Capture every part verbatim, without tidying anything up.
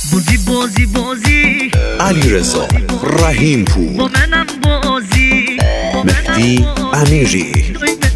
بازی بازی بازی علیرضا رحیم پور، با منم بازی مهدی امیری.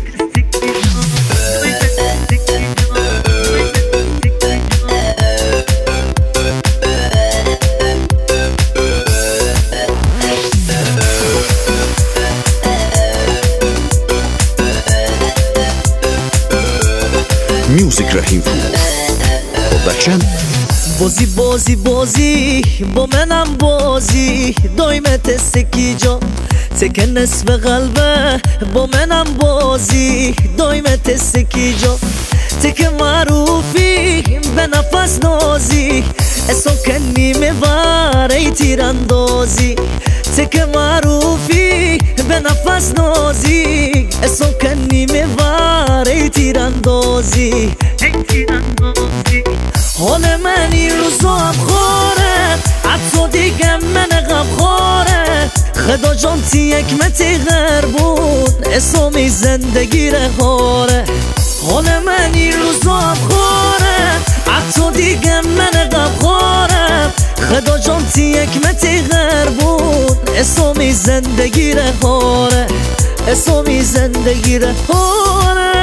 میوزیک رحیم پور پروداکشن. بازی بازی بازی با منم بازی دایمت سکی جا تکه نصف قلبه با منم بازی دایمت سکی جا تکه معروفی به نفس نازی اسو کنی میباره تیراندازی تکه معروفی به نفس نازی اسو کنی میباره تیراندازی تیراندازی حال من این روزا هم خوره حتی دیگه من غم خوره خدا جان تی یک متی غر بود اسمی زندگی رهاره حال من این روزا هم خوره حتی دیگه من غم خوره خدا جان تی یک متی غر بود اسمی زندگی رهاره اسمی زندگی رهاره.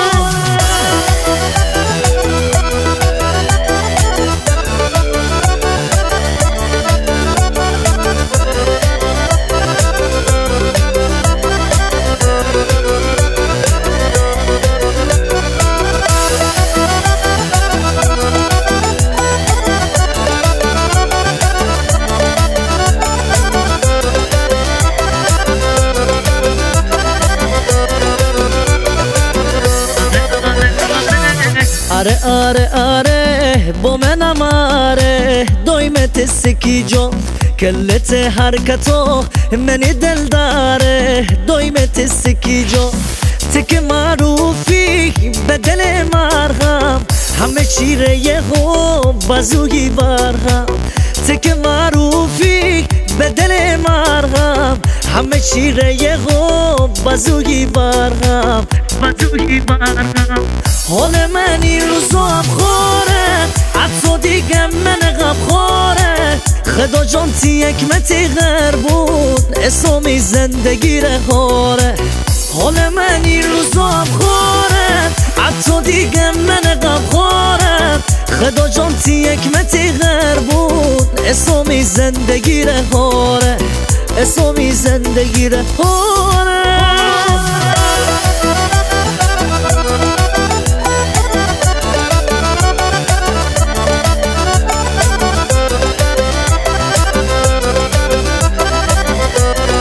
آره آره آره با منم آره دایمت سکی جا کلت حرکتو منی دل داره دایمت سکی جا تک معروفی به دل مرهم همه شیره یه خوب بازوگی برهم تک معروفی به دل مرهم همه شیره یه خوب بازوگی برهم بازوگی برهم حال من این روزا هم خوره حتی دیگه من غم خوره خدا جان تی یک متی غر بود اسمی زندگی رهاره حال من این روزا هم خوره حتی دیگه من غم خوره خدا جان تی یک متی غر بود اسمی زندگی رهاره اسمی زندگی رهاره.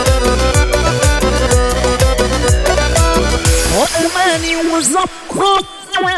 Money was up,